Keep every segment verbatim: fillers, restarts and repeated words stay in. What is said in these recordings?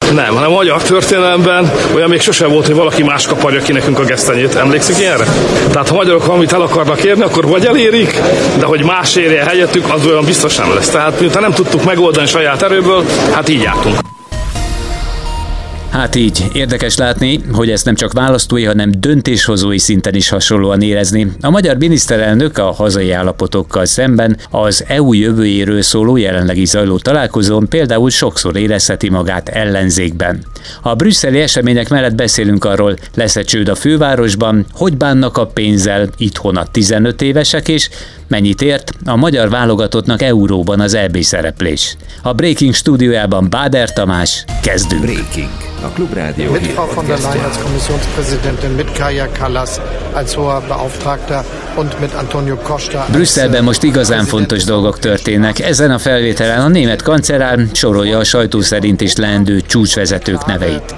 Nem, hanem a magyar történelemben olyan még sose volt, hogy valaki más kaparja ki nekünk a gesztenyét. Emlékszik ilyenre? Tehát ha magyarok valamit el akarnak érni, akkor vagy elérik, de hogy más érje helyettük, az olyan biztos nem lesz. Tehát miután nem tudtuk megoldani saját erőből, hát így jártunk. Hát így, érdekes látni, hogy ezt nem csak választói, hanem döntéshozói szinten is hasonlóan érezni. A magyar miniszterelnök a hazai állapotokkal szemben az é u jövőjéről szóló jelenlegi zajló találkozón például sokszor érezheti magát ellenzékben. A brüsszeli események mellett beszélünk arról, lesz-e csőd a fővárosban, hogy bánnak a pénzzel itthon a tizenöt évesek is, mennyit ért a magyar válogatottnak euróban az é bé szereplés. A Breaking stúdiójában Báder Tamás, kezdünk. Breaking, a Klubrádió mit Frau von der Leyen als Kommissionspräsidentin, mit Kaja Kallas als hoher Beauftragter und mit Antonio Costa. Brüsszelben most igazán fontos dolgok történnek. Ezen a felvételen a német kancellár sorolja a sajtó szerint is leendő csúcsvezetők neveit.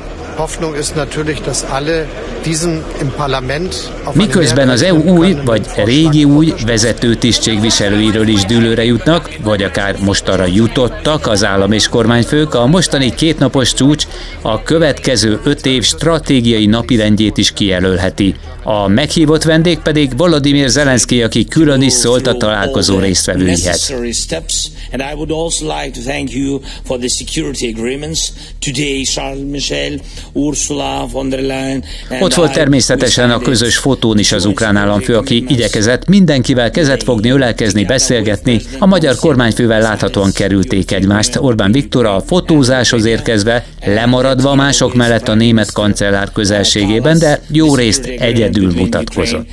Miközben az é u új vagy régi új vezető tisztségviselőiről is dűlőre jutnak, vagy akár mostanra jutottak az állam és kormányfők, a mostani kétnapos csúcs a következő öt év stratégiai napirendjét is kijelölheti. A meghívott vendég pedig Volodymyr Zelenszky, aki külön is szólt a találkozó résztvevőihez. Ott volt természetesen a közös fotón is az ukrán államfő, aki igyekezett mindenkivel kezet fogni, ölelkezni, beszélgetni. A magyar kormányfővel láthatóan kerülték egymást. Orbán Viktor a fotózáshoz érkezve, lemaradva mások mellett a német kancellár közelségében, de jó részt egyedül mutatkozott.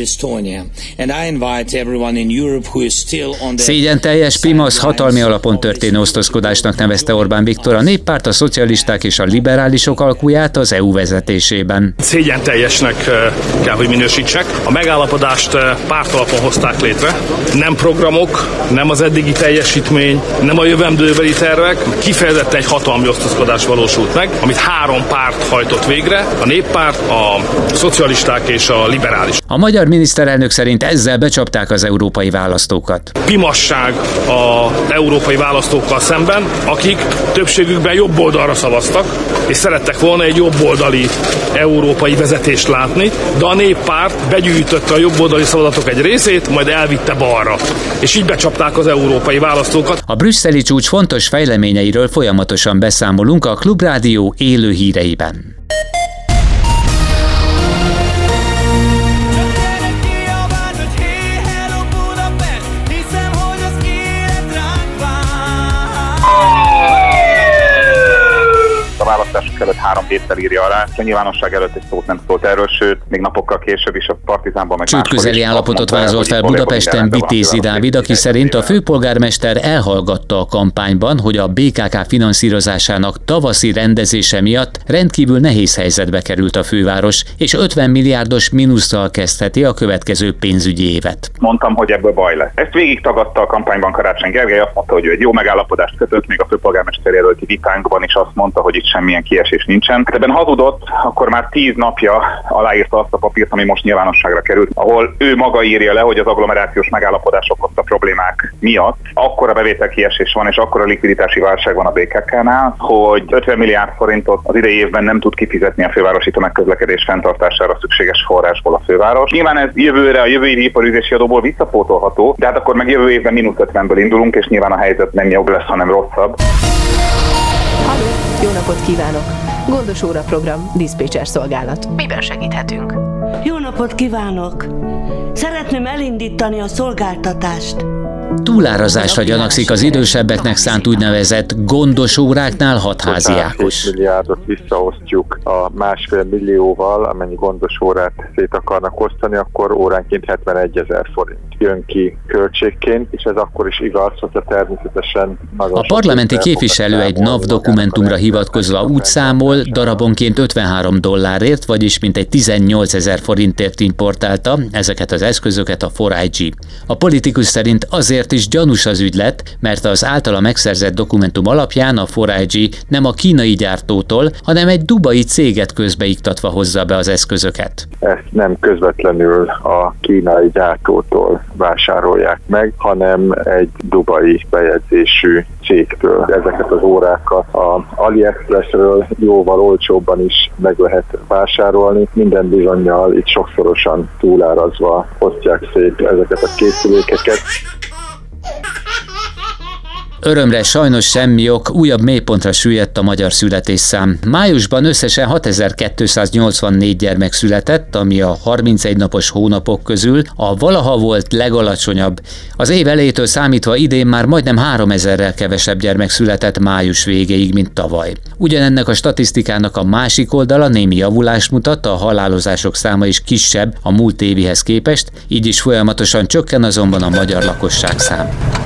Szégyen teljes pimasz hatalmi alapon történő osztozkodásnak nevezte Orbán Viktor a Néppárt, a szocialisták és a liberálisok alkuját az é u vezetésében. Szégyen teljesnek kell, hogy minősítsek. A megállapodást pártalapon hozták létre. Nem programok, nem az eddigi teljesítmény, nem a jövendőbeli tervek, kifejezetten egy hatalmi osztozkodás valósult meg, amit három párt hajtott végre, a Néppárt, a szocialisták és a liberális. A magyar miniszterelnök szerint ezzel becsapták az európai választókat. Pimasság az európai választókkal szemben, akik többségükben jobb oldalra szavaztak, és szerettek volna egy jobboldali európai vezetést látni, de a Néppárt begyűjtötte a jobboldali szavazatok egy részét, majd elvitte balra. És így becsapták az európai választókat. A brüsszeli csúcs fontos fejleményeiről folyamatosan beszámolunk a Klubrádió élő híreiben. A választások előtt három héttel írja alá, a nyilvánosság előtt egy szót nem szólt erről, sőt, még napokkal később is a Partizánban meg Csőd közeli állapotot vázolt fel Budapesten Vitézi Dávid, aki szerint a főpolgármester elhallgatta a kampányban, hogy a bé ká ká finanszírozásának tavaszi rendezése miatt rendkívül nehéz helyzetbe került a főváros, és ötven milliárdos mínusszal kezdheti a következő pénzügyi évet. Mondtam, hogy ebből baj lesz. Ezt végig tagadta a kampányban Karácsony Gergely, azt mondta, hogy ő egy jó megállapodást kötött, még a főpolgármester jelölti vitánkban is azt mondta, hogy itt semmilyen kiesés nincsen. Ebben hazudott, akkor már tíz napja aláírta azt a papírt, ami most nyilvánosságra került, ahol ő maga írja le, hogy az agglomerációs megállapodások okozta problémák miatt akkora bevételkiesés van, és akkora likviditási válság van a bé ká ká-nál, hogy ötven milliárd forintot az idei évben nem tud kifizetni a fővárosi tömegközlekedés fenntartására szükséges forrásból a főváros. Nyilván ez jövőre a jövő évi iparűzési adóból visszapótolható, de hát akkor meg jövő évben mínusz ötvenből indulunk, és nyilván a helyzet nem jobb lesz, hanem rosszabb. Halló, jó napot kívánok! Gondos óra program, diszpécser szolgálat. Miben segíthetünk? Jó napot kívánok! Szeretném elindítani a szolgáltatást. Túlárazásra gyanakszik az idősebbeknek szánt úgynevezett gondos óráknál hatházi Ákos. két milliárdot visszaosztjuk a másfél millióval, amennyi gondos órát szét akarnak osztani, akkor óránként hetvenegyezer forint jön ki költségként, és ez akkor is igaz, hogyha természetesen nagyon A parlamenti képviselő egy NAV dokumentumra hivatkozva úgy számol, darabonként ötvenhárom dollárért, vagyis mintegy tizennyolcezer forintért importálta ezeket az eszközöket a négy i gé. A politikus szerint azért azért is gyanús az ügylet, mert az általa megszerzett dokumentum alapján a négy I G nem a kínai gyártótól, hanem egy dubai céget közbeiktatva hozza be az eszközöket. Ezt nem közvetlenül a kínai gyártótól vásárolják meg, hanem egy dubai bejegyzésű cégtől. Ezeket az órákat a AliExpressről jóval olcsóbban is meg lehet vásárolni. Minden bizonnyal itt sokszorosan túlárazva osztják szét ezeket a készülékeket. Örömre sajnos semmi ok, újabb mélypontra süllyedt a magyar születésszám. Májusban összesen hatezer-kétszáznyolcvannégy gyermek született, ami a harmincegy napos hónapok közül a valaha volt legalacsonyabb. Az év elejétől számítva idén már majdnem háromezerrel kevesebb gyermek született május végéig, mint tavaly. Ugyanennek a statisztikának a másik oldala némi javulást mutat, a halálozások száma is kisebb a múlt évihez képest, így is folyamatosan csökken azonban a magyar lakosság szám.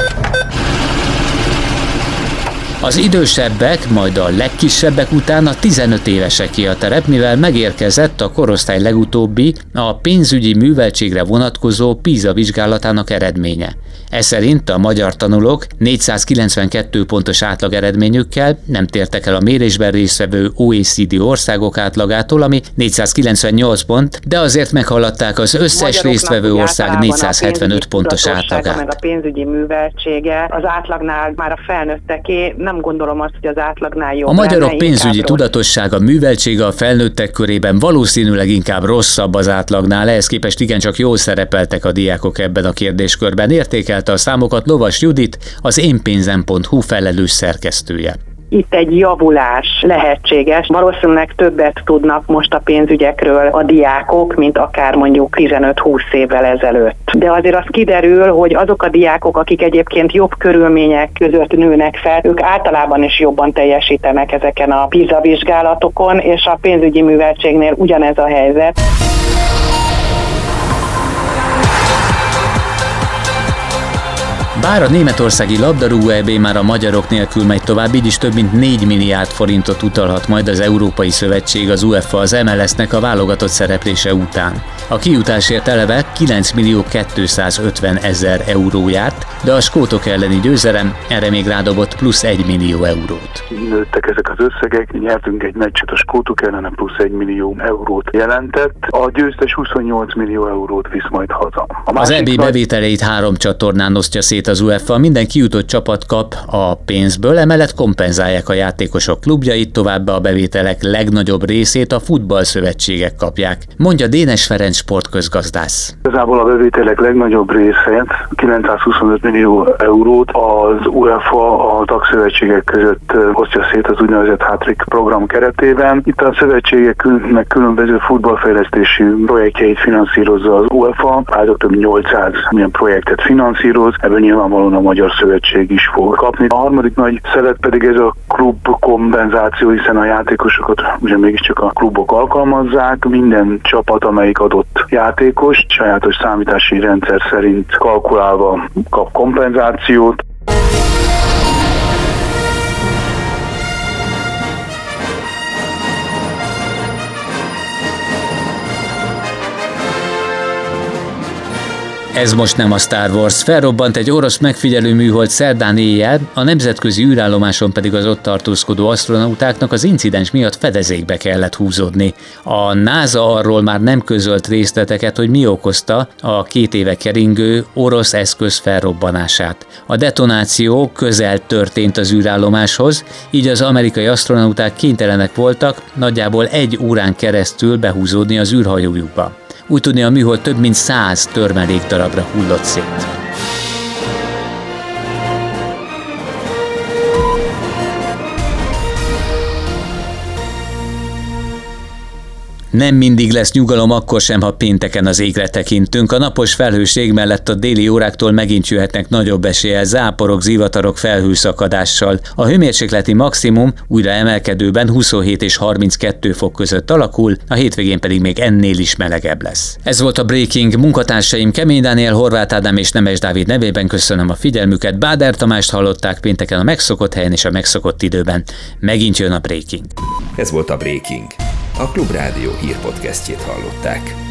Az idősebbek, majd a legkisebbek után a tizenöt éveseké a terep, mivel megérkezett a korosztály legutóbbi, a pénzügyi műveltségre vonatkozó PISA vizsgálatának eredménye. Ez szerint a magyar tanulók négyszázkilencvenkettő pontos átlag eredményükkel nem tértek el a mérésben résztvevő o e cé dé országok átlagától, ami négyszázkilencvennyolc pont, de azért meghaladták az összes résztvevő ország négyszázhetvenöt pontos átlagát. Meg a pénzügyi műveltsége az átlagnál már a felnőtteké, nem gondolom azt, hogy az átlagnál jobb. A magyarok pénzügyi tudatossága, műveltsége a felnőttek körében valószínűleg inkább rosszabb az átlagnál, ehhez képest igencsak jól szerepeltek a diákok ebben a kérdéskörben. Értékelte a számokat Lovas Judit, az énpénzem pont hu felelős szerkesztője. Itt egy javulás lehetséges. Valószínűleg többet tudnak most a pénzügyekről a diákok, mint akár mondjuk tizenöt-húsz évvel ezelőtt. De azért az kiderül, hogy azok a diákok, akik egyébként jobb körülmények között nőnek fel, ők általában is jobban teljesítenek ezeken a PISA vizsgálatokon, és a pénzügyi műveltségnél ugyanez a helyzet. Bár a németországi labdarúgó é bé már a magyarok nélkül megy tovább, így is több mint négy milliárd forintot utalhat majd az Európai Szövetség, az UEFA az em el es-nek a válogatott szereplése után. A kijutásért eleve kilenc millió kétszázötven ezer euró járt, de a skótok elleni győzelem erre még rádobott plusz egy millió eurót. Nőttek ezek az összegek, nyertünk egy meccset a skótok ellen, plusz egy millió eurót jelentett. A győztes huszonnyolc millió eurót visz majd haza. Az é bé nagy... bevételeit három csatornán osztja szét az UEFA, minden kijutott csapat kap a pénzből, emellett kompenzálják a játékosok klubjait, továbbá a bevételek legnagyobb részét a futballszövetségek kapják, mondja Dénes Ferenc sportközgazdász. Igazából a bevételek legnagyobb részét, kilencszázhuszonöt millió eurót az UEFA a tagszövetségek között osztja szét az úgynevezett hat-trick program keretében. Itt a szövetségeknek különböző futballfejlesztési projektjeit finanszírozza az UEFA, azok több mint nyolcszáz milyen projektet finanszíroz, ebből nyilvánvalóan a Magyar Szövetség is fog kapni. A harmadik nagy szelet pedig ez a klub kompenzáció, hiszen a játékosokat ugye mégiscsak a klubok alkalmazzák. Minden csapat, amelyik adott játékos, sajátos számítási rendszer szerint kalkulálva kap kompenzációt. Ez most nem a Star Wars. Felrobbant egy orosz megfigyelő műhold szerdán éjjel, a nemzetközi űrállomáson pedig az ott tartózkodó asztronautáknak az incidens miatt fedezékbe kellett húzódni. A NASA arról már nem közölt részleteket, hogy mi okozta a két éve keringő orosz eszköz felrobbanását. A detonáció közel történt az űrállomáshoz, így az amerikai asztronauták kénytelenek voltak nagyjából egy órán keresztül behúzódni az űrhajójukba. Úgy tudni, a műhold több mint száz törmelékdarabra hullott szét. Nem mindig lesz nyugalom, akkor sem, ha pénteken az égre tekintünk. A napos felhőség mellett a déli óráktól megint jöhetnek nagyobb eséllyel záporok, zivatarok felhőszakadással. A hőmérsékleti maximum újra emelkedőben huszonhét és harminckettő fok között alakul, a hétvégén pedig még ennél is melegebb lesz. Ez volt a Breaking. Munkatársaim Kemény Dániel, Horváth Ádám és Nemes Dávid nevében köszönöm a figyelmüket. Báder Tamást hallották pénteken a megszokott helyen és a megszokott időben. Megint jön a Breaking. Ez volt a Breaking. A Klubrádió hírpodcastjét hallották.